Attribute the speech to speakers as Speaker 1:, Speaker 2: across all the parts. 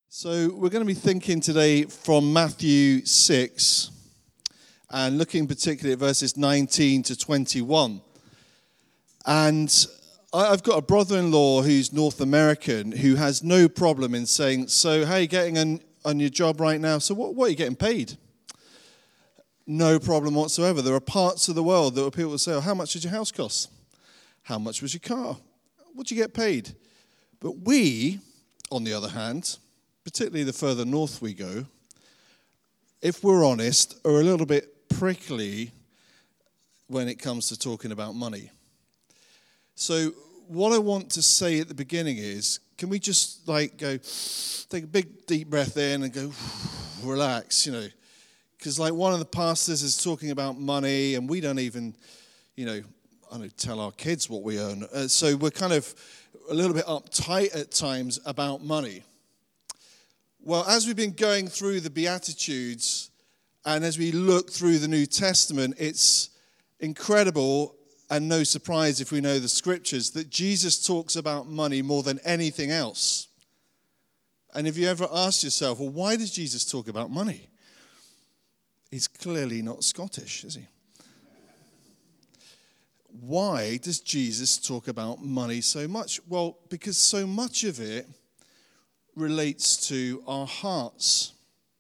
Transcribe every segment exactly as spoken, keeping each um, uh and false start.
Speaker 1: So we're going to be thinking today from Matthew six and looking particularly at verses nineteen to twenty-one. And I've got a brother-in-law who's North American who has no problem in saying, so how are you getting on, on your job right now? So what, what are you getting paid? No problem whatsoever. There are parts of the world that people will say, oh, how much did your house cost? How much was your car? What did you get paid? But we, on the other hand, particularly the further north we go, if we're honest, are a little bit prickly when it comes to talking about money. So what I want to say at the beginning is, can we just like go, take a big deep breath in and go, relax, you know. Because like one of the pastors is talking about money and we don't even, you know, I don't tell our kids what we earn. Uh, so we're kind of a little bit uptight at times about money. Well, as we've been going through the Beatitudes and as we look through the New Testament, it's incredible and no surprise if we know the scriptures that Jesus talks about money more than anything else. And if you ever asked yourself, well, why does Jesus talk about money? He's clearly not Scottish, is he? Why does Jesus talk about money so much? Well, because so much of it relates to our hearts.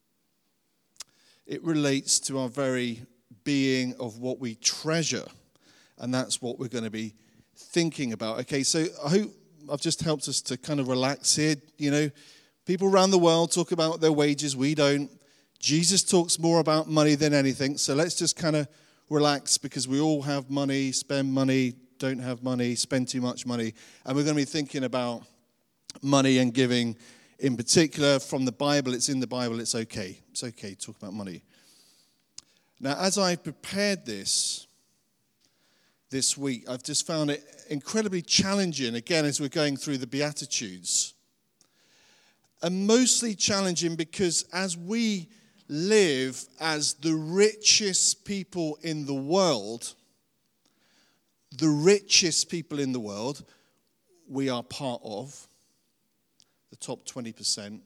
Speaker 1: It relates to our very being of what we treasure. And that's what we're going to be thinking about. Okay, so I hope I've just helped us to kind of relax here. You know, people around the world talk about their wages. We don't. Jesus talks more about money than anything. So let's just kind of relax because we all have money, spend money, don't have money, spend too much money. And we're going to be thinking about money and giving in particular from the Bible. It's in the Bible. It's okay. It's okay to talk about money. Now, as I prepared this this week, I've just found it incredibly challenging, again, as we're going through the Beatitudes. And mostly challenging because as we live as the richest people in the world, the richest people in the world, we are part of, the top twenty percent.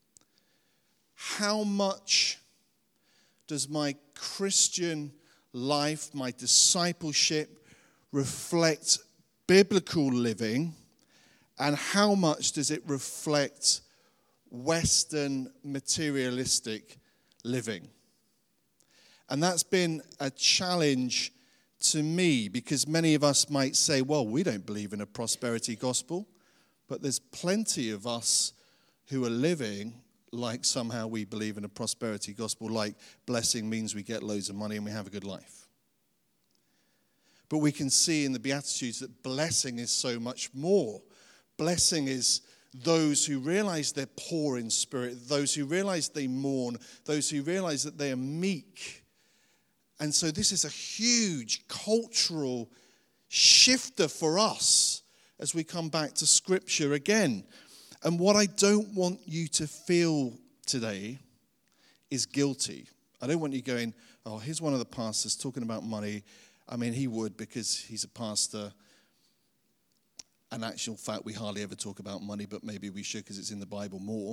Speaker 1: How much does my Christian life, my discipleship, reflect biblical living, and how much does it reflect Western materialistic living? And that's been a challenge to me because many of us might say, well, we don't believe in a prosperity gospel, but there's plenty of us who are living like somehow we believe in a prosperity gospel, like blessing means we get loads of money and we have a good life. But we can see in the Beatitudes that blessing is so much more. Blessing is those who realize they're poor in spirit, those who realize they mourn, those who realize that they are meek. And so this is a huge cultural shifter for us as we come back to Scripture again. And what I don't want you to feel today is guilty. I don't want you going, oh, here's one of the pastors talking about money. I mean, he would because he's a pastor. In actual fact, we hardly ever talk about money, but maybe we should because it's in the Bible more.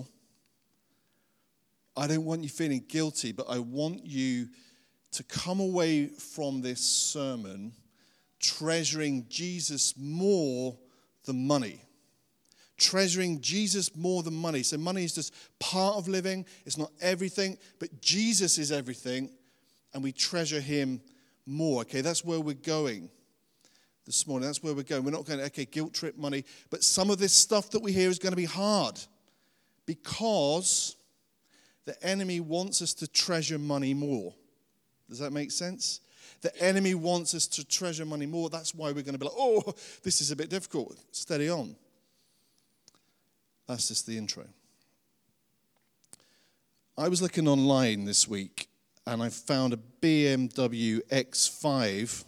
Speaker 1: I don't want you feeling guilty, but I want you to come away from this sermon treasuring Jesus more than money. Treasuring Jesus more than money. So money is just part of living. It's not everything, but Jesus is everything, and we treasure him more. Okay, that's where we're going this morning. That's where we're going. We're not going to, okay, guilt trip money. But some of this stuff that we hear is going to be hard because the enemy wants us to treasure money more. Does that make sense? The enemy wants us to treasure money more. That's why we're going to be like, oh, this is a bit difficult. Steady on. That's just the intro. I was looking online this week and I found a B M W X five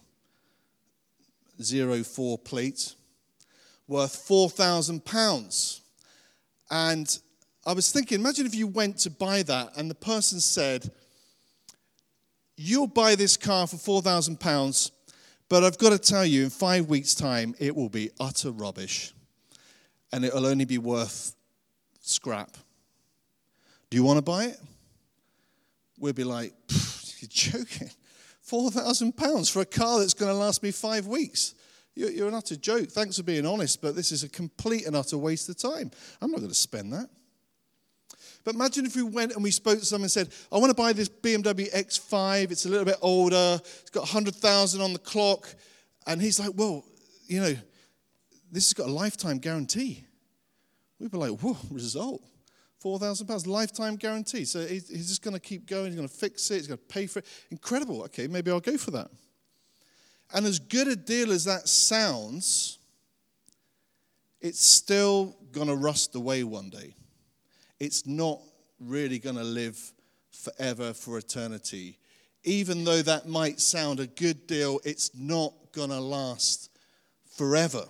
Speaker 1: oh four plate worth four thousand pounds. And I was thinking, imagine if you went to buy that and the person said, you'll buy this car for four thousand pounds, but I've got to tell you, in five weeks' time, it will be utter rubbish. And it'll only be worth scrap. Do you want to buy it? We'll be like, you're joking. four thousand pounds for a car that's going to last me five weeks. You're, you're an utter joke. Thanks for being honest, but this is a complete and utter waste of time. I'm not going to spend that. But imagine if we went and we spoke to someone and said, I want to buy this B M W X five. It's a little bit older. It's got one hundred thousand on the clock. And he's like, well, you know, this has got a lifetime guarantee. We'd be like, whoa, result. four thousand pounds, lifetime guarantee. So he's just going to keep going. He's going to fix it. He's going to pay for it. Incredible. Okay, maybe I'll go for that. And as good a deal as that sounds, it's still going to rust away one day. It's not really going to live forever for eternity. Even though that might sound a good deal, it's not going to last forever.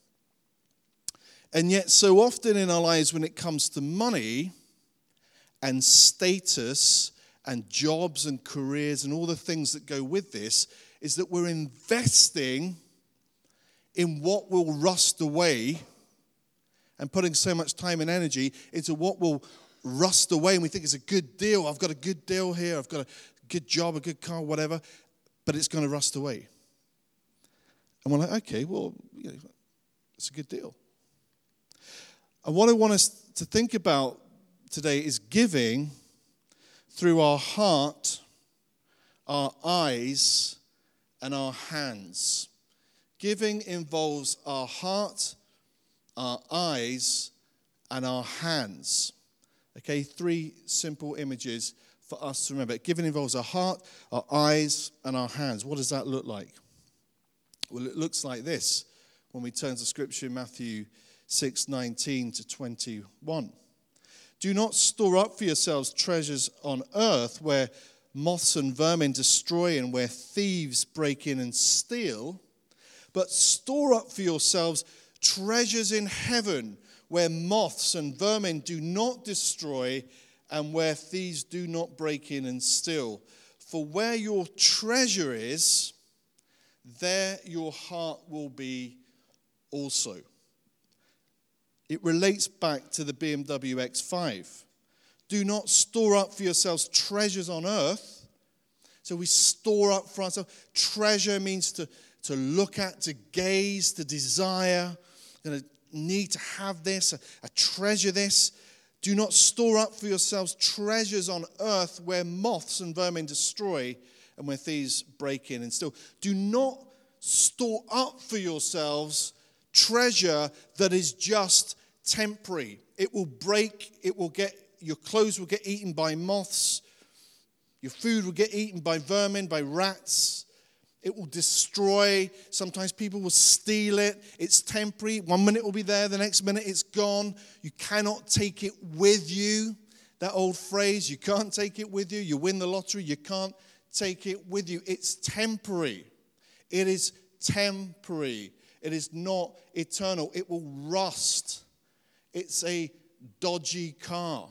Speaker 1: And yet, so often in our lives, when it comes to money and status and jobs and careers and all the things that go with this, is that we're investing in what will rust away and putting so much time and energy into what will rust away. And we think it's a good deal. I've got a good deal here. I've got a good job, a good car, whatever. But it's going to rust away. And we're like, okay, well, you know, it's a good deal. And what I want us to think about today is giving through our heart, our eyes, and our hands. Giving involves our heart, our eyes, and our hands. Okay, three simple images for us to remember. Giving involves our heart, our eyes, and our hands. What does that look like? Well, it looks like this when we turn to Scripture in Matthew six nineteen to twenty-one. Do not store up for yourselves treasures on earth where moths and vermin destroy and where thieves break in and steal, but store up for yourselves treasures in heaven where moths and vermin do not destroy and where thieves do not break in and steal. For where your treasure is, there your heart will be also. It relates back to the B M W X five. Do not store up for yourselves treasures on earth. So we store up for ourselves. Treasure means to, to look at, to gaze, to desire. I'm going to need to have this, a, a treasure this. Do not store up for yourselves treasures on earth where moths and vermin destroy and where thieves break in and steal. Do not store up for yourselves treasure that is just temporary. It will break, it will get, your clothes will get eaten by moths, your food will get eaten by vermin, by rats. It will destroy. Sometimes people will steal it. It's temporary. One minute it will be there, the next minute it's gone. You cannot take it with you. That old phrase, you can't take it with you. You win the lottery, you can't take it with you. It's temporary. It is temporary. It is not eternal. It will rust. It's a dodgy car.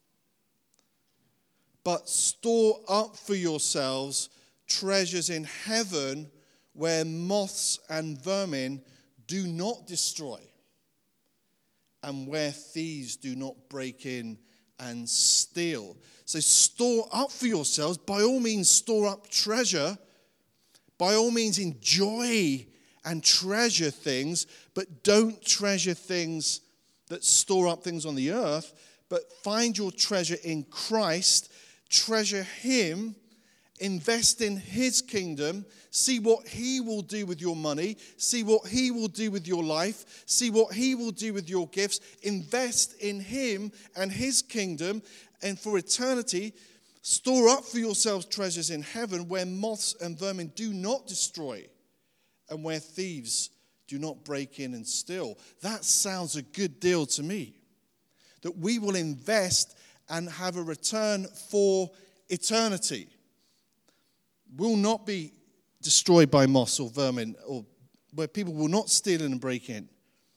Speaker 1: But store up for yourselves treasures in heaven where moths and vermin do not destroy and where thieves do not break in and steal. So store up for yourselves. By all means, store up treasure. By all means, enjoy and treasure things, but don't treasure things that store up things on the earth, but find your treasure in Christ, treasure Him, invest in His kingdom, see what He will do with your money, see what He will do with your life, see what He will do with your gifts, invest in Him and His kingdom, and for eternity, store up for yourselves treasures in heaven where moths and vermin do not destroy and where thieves do not break in and steal. That sounds a good deal to me. That we will invest and have a return for eternity. Will not be destroyed by moths or vermin, or where people will not steal in and break in.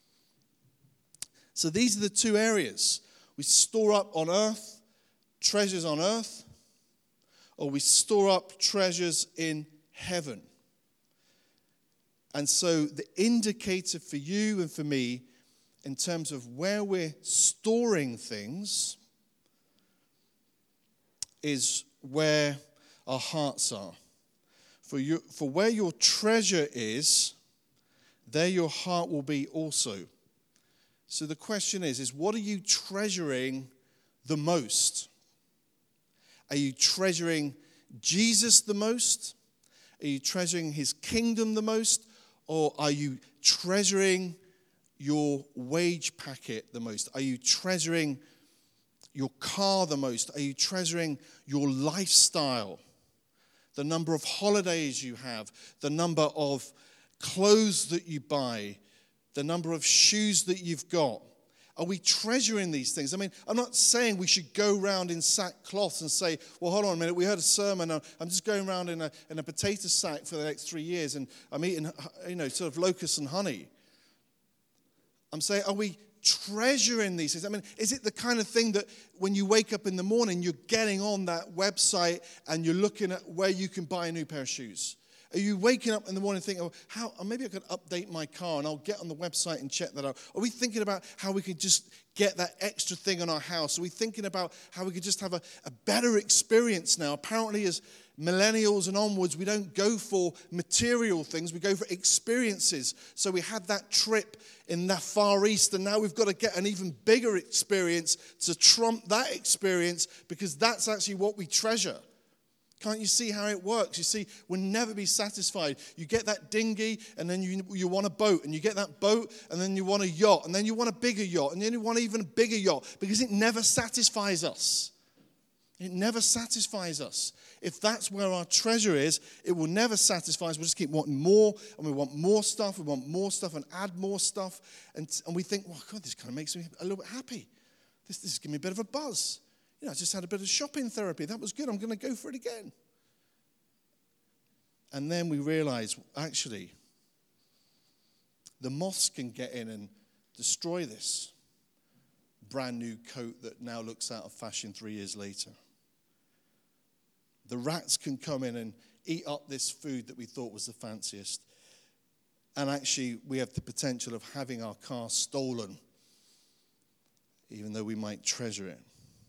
Speaker 1: So these are the two areas. We store up on earth, treasures on earth, or we store up treasures in heaven. And so the indicator for you and for me in terms of where we're storing things is where our hearts are. For you, for where your treasure is, there your heart will be also. So the question is, is what are you treasuring the most? Are you treasuring Jesus the most? Are you treasuring his kingdom the most? Or are you treasuring your wage packet the most? Are you treasuring your car the most? Are you treasuring your lifestyle? The number of holidays you have, the number of clothes that you buy, the number of shoes that you've got. Are we treasuring these things? I mean, I'm not saying we should go around in sackcloth and say, well, hold on a minute, we heard a sermon, I'm just going around in a, in a potato sack for the next three years and I'm eating, you know, sort of locusts and honey. I'm saying, are we treasuring these things? I mean, is it the kind of thing that when you wake up in the morning, you're getting on that website and you're looking at where you can buy a new pair of shoes? Are you waking up in the morning thinking, oh, how, or maybe I could update my car and I'll get on the website and check that out? Are we thinking about how we could just get that extra thing on our house? Are we thinking about how we could just have a, a better experience now? Apparently, as millennials and onwards, we don't go for material things, we go for experiences. So we had that trip in the Far East, and now we've got to get an even bigger experience to trump that experience, because that's actually what we treasure. Can't you see how it works? You see, we'll never be satisfied. You get that dinghy, and then you, you want a boat, and you get that boat, and then you want a yacht, and then you want a bigger yacht, and then you want an even bigger yacht, because it never satisfies us. It never satisfies us. If that's where our treasure is, it will never satisfy us. We'll just keep wanting more, and we want more stuff, we want more stuff, and add more stuff, and, and we think, well, God, this kind of makes me a little bit happy. This, this is giving me a bit of a buzz. You know, I just had a bit of shopping therapy. That was good. I'm going to go for it again. And then we realize, actually, the moths can get in and destroy this brand new coat that now looks out of fashion three years later. The rats can come in and eat up this food that we thought was the fanciest. And actually, we have the potential of having our car stolen, even though we might treasure it.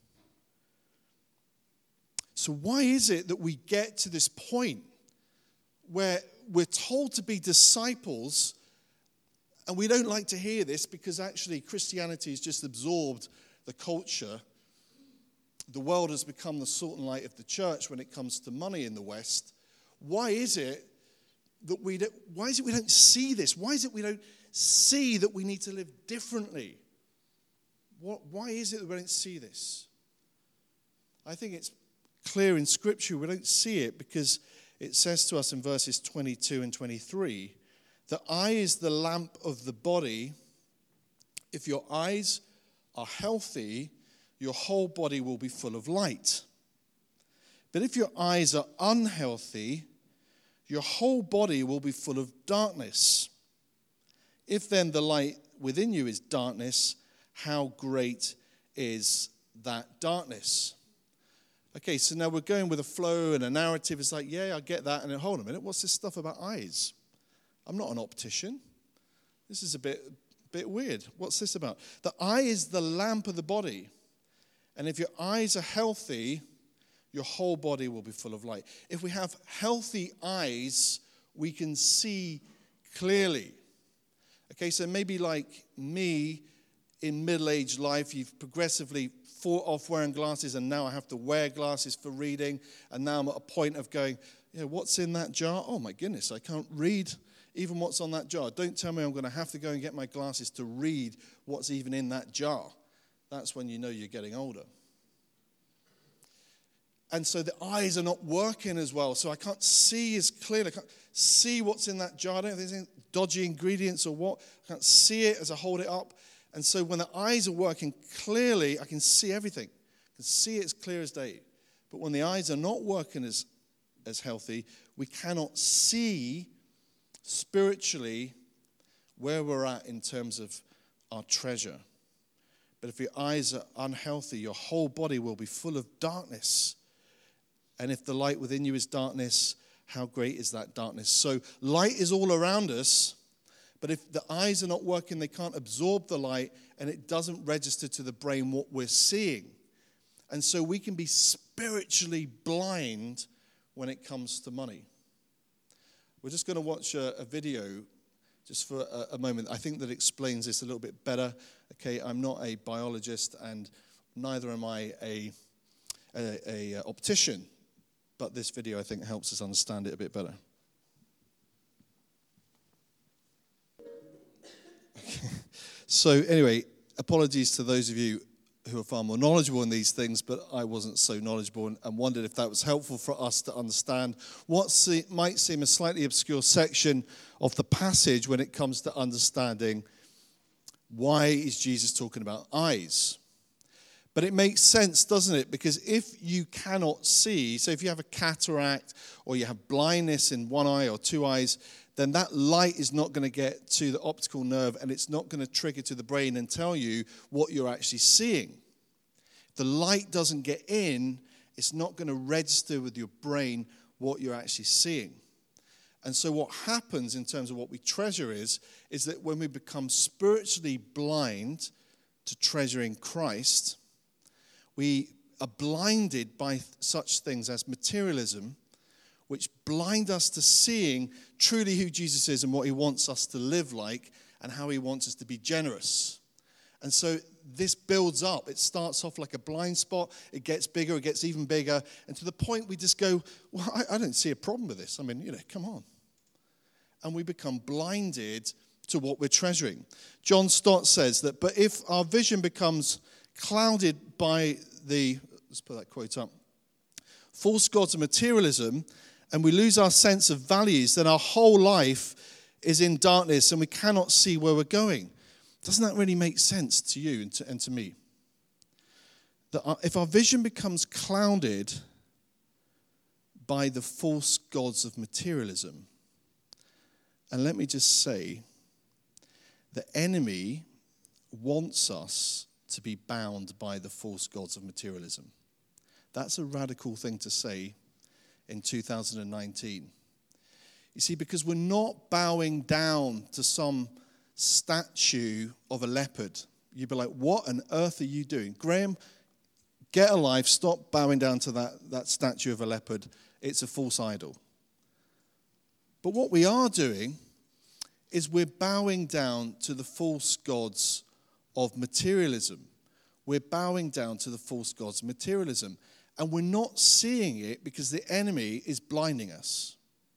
Speaker 1: So why is it that we get to this point where we're told to be disciples, and we don't like to hear this because actually Christianity has just absorbed the culture. The world has become the salt and light of the church when it comes to money in the West. Why is it that we don't, why is it we don't see this? Why is it we don't see that we need to live differently? What, why is it that we don't see this? I think it's clear in Scripture we don't see it because it says to us in verses twenty-two and twenty-three, the eye is the lamp of the body. If your eyes are healthy, your whole body will be full of light. But if your eyes are unhealthy, your whole body will be full of darkness. If then the light within you is darkness, how great is that darkness? Okay, so now we're going with a flow and a narrative. It's like, yeah, I get that. And then, hold on a minute, what's this stuff about eyes? I'm not an optician. This is a bit, bit weird. What's this about? The eye is the lamp of the body. And if your eyes are healthy, your whole body will be full of light. If we have healthy eyes, we can see clearly. Okay, so maybe like me in middle-aged life, you've progressively fought off wearing glasses, and now I have to wear glasses for reading, and now I'm at a point of going, you know, what's in that jar? Oh my goodness, I can't read even what's on that jar. Don't tell me I'm going to have to go and get my glasses to read what's even in that jar. That's when you know you're getting older. And so the eyes are not working as well, so I can't see as clearly. I can't see what's in that jar. I don't know if there's any dodgy ingredients or what. I can't see it as I hold it up. And so when the eyes are working clearly, I can see everything. I can see it as clear as day. But when the eyes are not working as, as healthy, we cannot see spiritually where we're at in terms of our treasure. But if your eyes are unhealthy, your whole body will be full of darkness. And if the light within you is darkness, how great is that darkness? So light is all around us. But if the eyes are not working, they can't absorb the light, and it doesn't register to the brain what we're seeing. And so we can be spiritually blind when it comes to money. We're just going to watch a, a video just for a, a moment. I think that explains this a little bit better. Okay, I'm not a biologist and neither am I a, a, a optician, but this video I think helps us understand it a bit better. Okay. So anyway, apologies to those of you who are far more knowledgeable in these things, but I wasn't so knowledgeable and, and wondered if that was helpful for us to understand what se- might seem a slightly obscure section of the passage when it comes to understanding why is Jesus talking about eyes. But it makes sense, doesn't it? Because if you cannot see, so if you have a cataract or you have blindness in one eye or two eyes, then that light is not going to get to the optical nerve and it's not going to trigger to the brain and tell you what you're actually seeing. If the light doesn't get in, it's not going to register with your brain what you're actually seeing. And so what happens in terms of what we treasure is, is that when we become spiritually blind to treasuring Christ, we are blinded by such things as materialism, which blind us to seeing truly who Jesus is and what he wants us to live like and how he wants us to be generous. And so this builds up. It starts off like a blind spot. It gets bigger. It gets even bigger. And to the point we just go, well, I, I don't see a problem with this. I mean, you know, come on. And we become blinded to what we're treasuring. John Stott says that, but if our vision becomes clouded by the, let's put that quote up, false gods of materialism, and we lose our sense of values, then our whole life is in darkness and we cannot see where we're going. Doesn't that really make sense to you and to, and to me? That our, if our vision becomes clouded by the false gods of materialism, and let me just say, the enemy wants us to be bound by the false gods of materialism. That's a radical thing to say in two thousand nineteen. You see, because we're not bowing down to some statue of a leopard. You'd be like, what on earth are you doing? Graham, get a life, stop bowing down to that, that statue of a leopard. It's a false idol. But what we are doing is we're bowing down to the false gods of materialism. We're bowing down to the false gods of materialism. And we're not seeing it because the enemy is blinding us.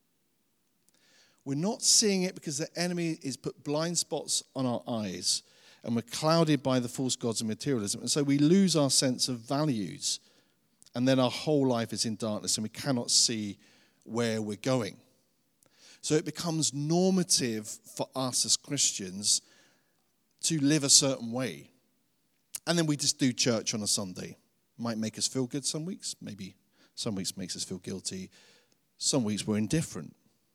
Speaker 1: We're not seeing it because the enemy is put blind spots on our eyes and we're clouded by the false gods of materialism. And so we lose our sense of values and then our whole life is in darkness and we cannot see where we're going. So it becomes normative for us as Christians to live a certain way. And then we just do church on a Sunday. Might make us feel good some weeks. Maybe some weeks makes us feel guilty. Some weeks we're indifferent.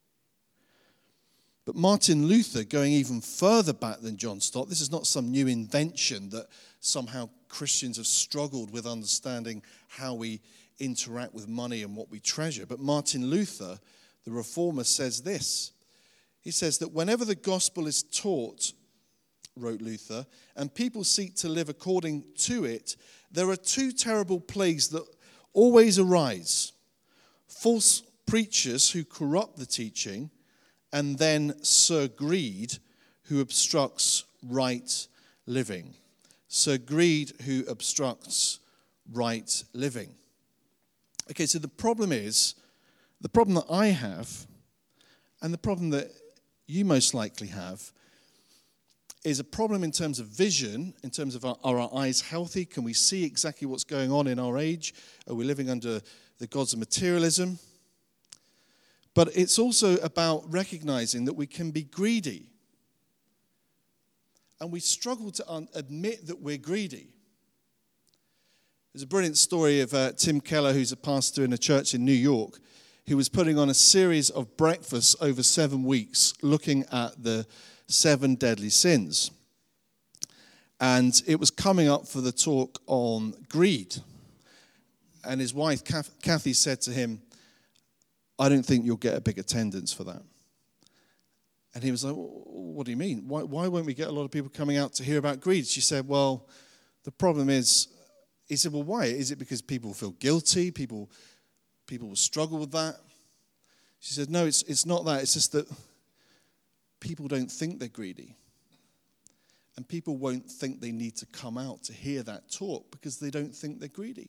Speaker 1: But Martin Luther, going even further back than John Stott, this is not some new invention that somehow Christians have struggled with understanding how we interact with money and what we treasure. But Martin Luther, the reformer, says this. He says that whenever the gospel is taught, wrote Luther, and people seek to live according to it, there are two terrible plagues that always arise. False preachers who corrupt the teaching, and then Sir Greed, who obstructs right living. Sir Greed, who obstructs right living. Okay, so the problem is, the problem that I have, and the problem that you most likely have, is a problem in terms of vision, in terms of our, are our eyes healthy? Can we see exactly what's going on in our age? Are we living under the gods of materialism? But it's also about recognizing that we can be greedy. And we struggle to un- admit that we're greedy. There's a brilliant story of uh, Tim Keller, who's a pastor in a church in New York, who was putting on a series of breakfasts over seven weeks looking at the seven deadly sins. And it was coming up for the talk on greed. And his wife, Kathy, said to him, I don't think you'll get a big attendance for that. And he was like, what do you mean? Why, why won't we get a lot of people coming out to hear about greed? She said, well, the problem is, He said, well, why? Is it because people feel guilty? People people will struggle with that? She said, no, it's it's not that. It's just that people don't think they're greedy. And people won't think they need to come out to hear that talk because they don't think they're greedy.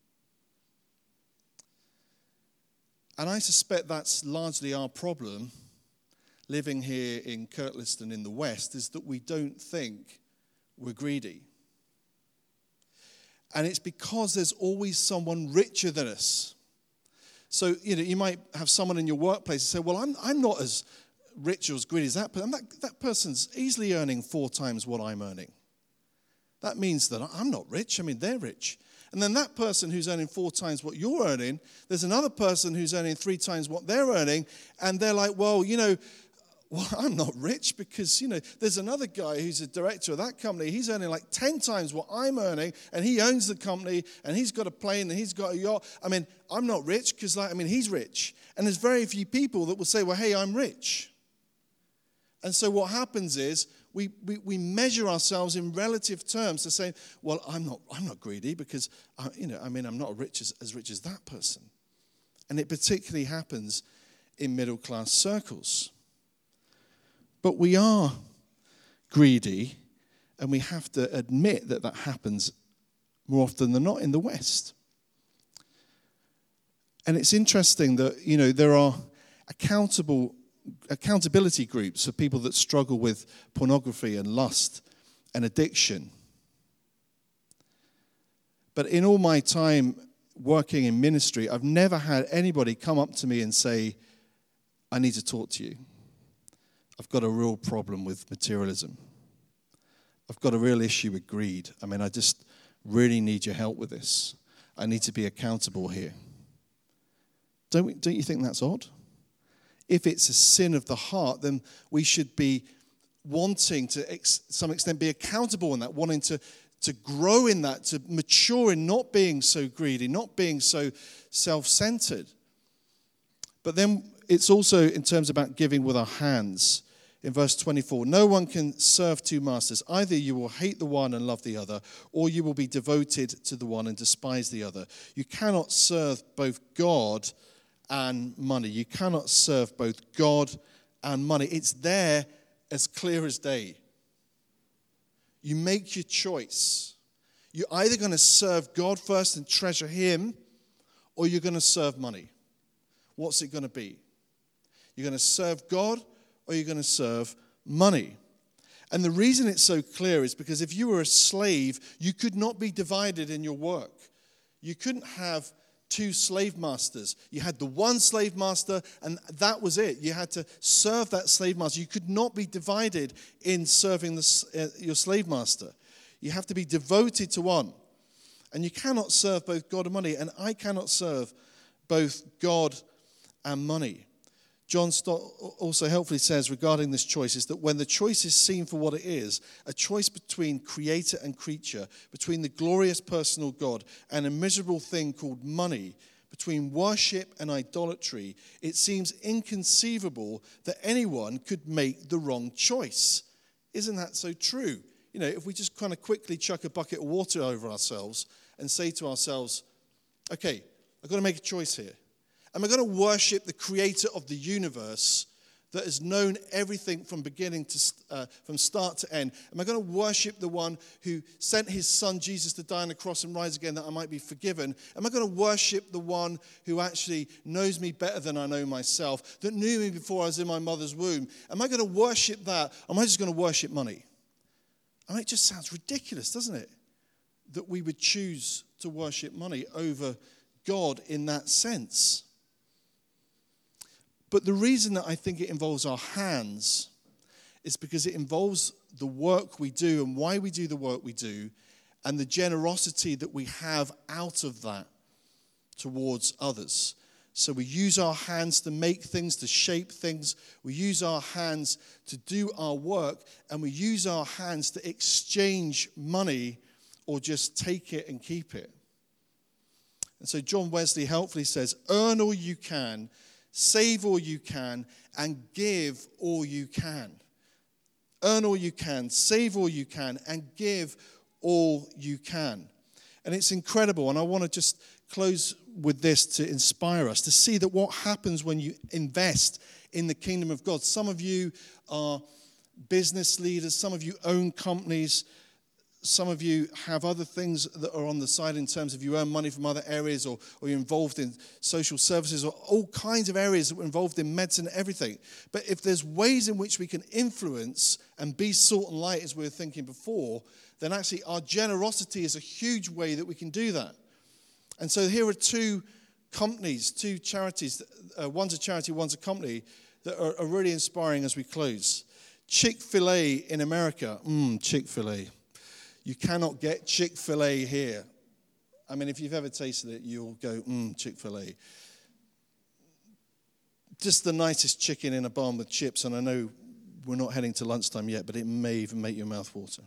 Speaker 1: And I suspect that's largely our problem living here in Kirtliston in the West, is that we don't think we're greedy. And it's because there's always someone richer than us. So, you know, you might have someone in your workplace and say, well, I'm I'm not as rich or as greedy as that person. That, that person's easily earning four times what I'm earning. That means that I'm not rich. I mean, they're rich. And then that person who's earning four times what you're earning, there's another person who's earning three times what they're earning. And they're like, well, you know, well, I'm not rich because, you know, there's another guy who's a director of that company. He's earning like ten times what I'm earning, and he owns the company, and he's got a plane, and he's got a yacht. I mean, I'm not rich because, like, I mean, he's rich. And there's very few people that will say, well, hey, I'm rich. And so what happens is we, we, we measure ourselves in relative terms to say, well, I'm not I'm not greedy because, I, you know, I mean, I'm not rich as, as rich as that person. And it particularly happens in middle-class circles. But we are greedy, and we have to admit that that happens more often than not in the West. And it's interesting that, you know, there are accountable accountability groups for people that struggle with pornography and lust and addiction. But in all my time working in ministry, I've never had anybody come up to me and say, I need to talk to you. I've got a real problem with materialism. I've got a real issue with greed. I mean, I just really need your help with this. I need to be accountable here. Don't we, don't you think that's odd? If it's a sin of the heart, then we should be wanting to ex- some extent be accountable in that, wanting to, to grow in that, to mature in not being so greedy, not being so self-centered. But then it's also in terms about giving with our hands. In verse twenty-four, no one can serve two masters. Either you will hate the one and love the other, or you will be devoted to the one and despise the other. You cannot serve both God and money. You cannot serve both God and money. It's there as clear as day. You make your choice. You're either going to serve God first and treasure Him, or you're going to serve money. What's it going to be? You're going to serve God, or you're going to serve money. And the reason it's so clear is because if you were a slave, you could not be divided in your work. You couldn't have two slave masters. You had the one slave master, and that was it. You had to serve that slave master. You could not be divided in serving the, uh, your slave master. You have to be devoted to one. And you cannot serve both God and money, and I cannot serve both God and money. John Stott also helpfully says regarding this choice is that when the choice is seen for what it is, a choice between creator and creature, between the glorious personal God and a miserable thing called money, between worship and idolatry, it seems inconceivable that anyone could make the wrong choice. Isn't that so true? You know, if we just kind of quickly chuck a bucket of water over ourselves and say to ourselves, okay, I've got to make a choice here. Am I going to worship the creator of the universe that has known everything from beginning to uh, from start to end? Am I going to worship the one who sent his son Jesus to die on the cross and rise again that I might be forgiven? Am I going to worship the one who actually knows me better than I know myself, that knew me before I was in my mother's womb? Am I going to worship that? Or am I just going to worship money? I mean, it just sounds ridiculous, doesn't it? That we would choose to worship money over God in that sense. But the reason that I think it involves our hands is because it involves the work we do and why we do the work we do and the generosity that we have out of that towards others. So we use our hands to make things, to shape things. We use our hands to do our work, and we use our hands to exchange money or just take it and keep it. And so John Wesley helpfully says, earn all you can, save all you can, and give all you can. Earn all you can, save all you can, and give all you can. And it's incredible. And I want to just close with this to inspire us, to see that what happens when you invest in the kingdom of God. Some of you are business leaders. Some of you own companies. Some of you have other things that are on the side in terms of you earn money from other areas, or, or you're involved in social services, or all kinds of areas that we're involved in, medicine, everything. But if there's ways in which we can influence and be salt and light, as we were thinking before, then actually our generosity is a huge way that we can do that. And so here are two companies, two charities. Uh, one's a charity, one's a company, that are, are really inspiring as we close. Chick-fil-A in America. Mmm, Chick-fil-A. You cannot get Chick-fil-A here. I mean, if you've ever tasted it, you'll go, mmm, Chick-fil-A. Just the nicest chicken in a barn with chips, and I know we're not heading to lunchtime yet, but it may even make your mouth water.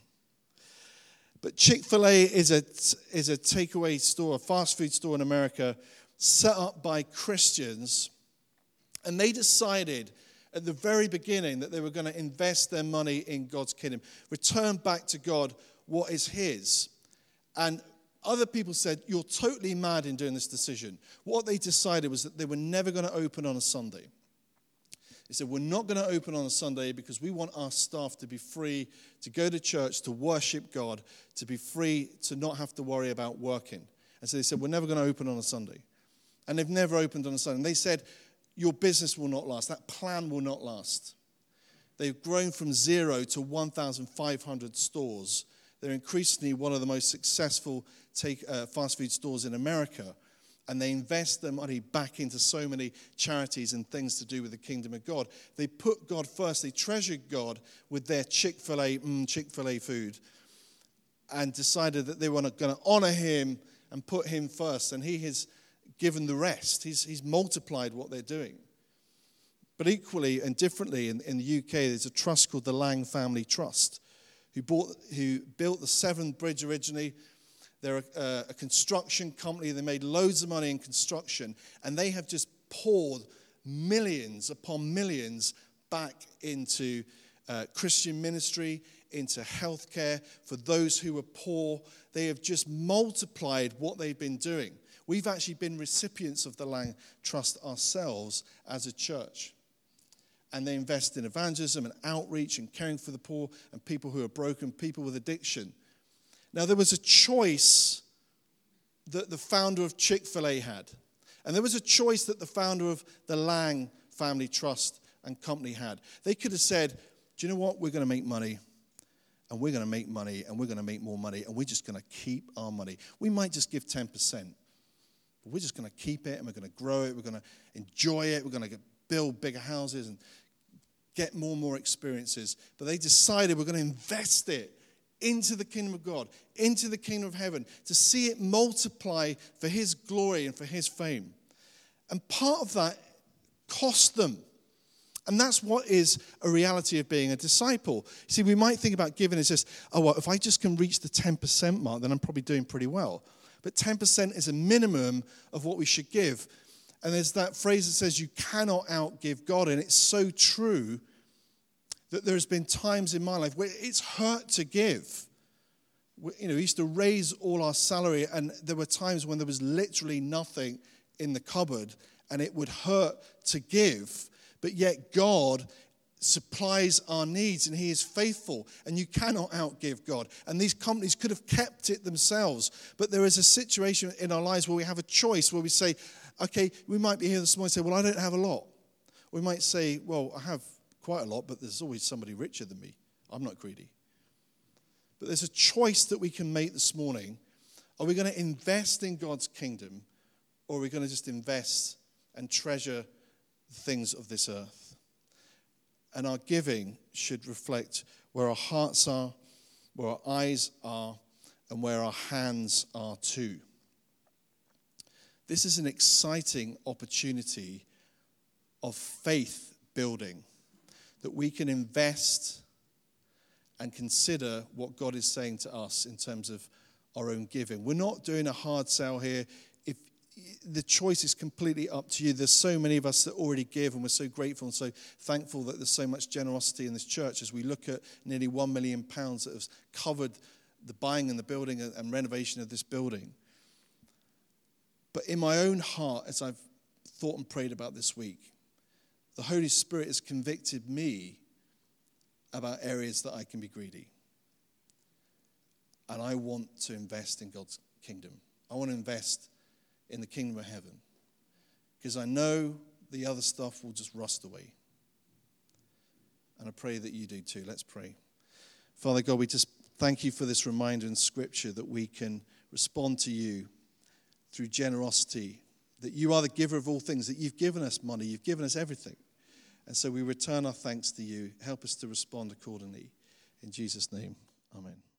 Speaker 1: But Chick-fil-A is a, is a takeaway store, a fast food store in America, set up by Christians, and they decided at the very beginning that they were going to invest their money in God's kingdom, return back to God what is his. And other people said, you're totally mad in doing this decision. What they decided was that they were never going to open on a Sunday. They said, we're not going to open on a Sunday because we want our staff to be free to go to church, to worship God, to be free to not have to worry about working. And so they said, we're never going to open on a Sunday. And they've never opened on a Sunday. And they said, your business will not last. That plan will not last. They've grown from zero to one thousand five hundred stores. They're increasingly one of the most successful take, uh, fast food stores in America. And they invest their money back into so many charities and things to do with the kingdom of God. They put God first. They treasured God with their Chick-fil-A, mm, Chick-fil-A food, and decided that they were going to honor him and put him first. And he has given the rest. He's, he's multiplied what they're doing. But equally and differently, in, in the U K, there's a trust called the Lang Family Trust, who, bought, who built the Severn Bridge originally. They're a, a construction company. They made loads of money in construction, and they have just poured millions upon millions back into uh, Christian ministry, into healthcare for those who are poor. They have just multiplied what they've been doing. We've actually been recipients of the Lang Trust ourselves as a church. And they invest in evangelism and outreach and caring for the poor and people who are broken, people with addiction. Now, there was a choice that the founder of Chick-fil-A had. And there was a choice that the founder of the Lang Family Trust and Company had. They could have said, do you know what? We're going to make money. And we're going to make money. And we're going to make more money. And we're just going to keep our money. We might just give ten percent. But we're just going to keep it. And we're going to grow it. We're going to enjoy it. We're going to build bigger houses and get more and more experiences. But they decided we're going to invest it into the kingdom of God, into the kingdom of heaven, to see it multiply for his glory and for his fame. And part of that cost them. And that's what is a reality of being a disciple. You see, we might think about giving as just, oh, well, if I just can reach the ten percent mark, then I'm probably doing pretty well. But ten percent is a minimum of what we should give. And there's that phrase that says you cannot outgive God. And it's so true that there's been times in my life where it's hurt to give. You know, we used to raise all our salary, and there were times when there was literally nothing in the cupboard, and it would hurt to give. But yet God supplies our needs, and he is faithful, and you cannot outgive God. And these companies could have kept it themselves, but there is a situation in our lives where we have a choice, where we say, okay, we might be here this morning and say, well, I don't have a lot. We might say, well, I have quite a lot, but there's always somebody richer than me. I'm not greedy. But there's a choice that we can make this morning. Are we going to invest in God's kingdom, or are we going to just invest and treasure the things of this earth? And our giving should reflect where our hearts are, where our eyes are, and where our hands are too. This is an exciting opportunity of faith building, that we can invest and consider what God is saying to us in terms of our own giving. We're not doing a hard sell here. If the choice is completely up to you. There's so many of us that already give, and we're so grateful and so thankful that there's so much generosity in this church as we look at nearly one million pounds that has covered the buying and the building and renovation of this building. But in my own heart, as I've thought and prayed about this week, the Holy Spirit has convicted me about areas that I can be greedy. And I want to invest in God's kingdom. I want to invest in the kingdom of heaven. Because I know the other stuff will just rust away. And I pray that you do too. Let's pray. Father God, we just thank you for this reminder in Scripture that we can respond to you through generosity, that you are the giver of all things, that you've given us money, you've given us everything. And so we return our thanks to you. Help us to respond accordingly. In Jesus' name, amen.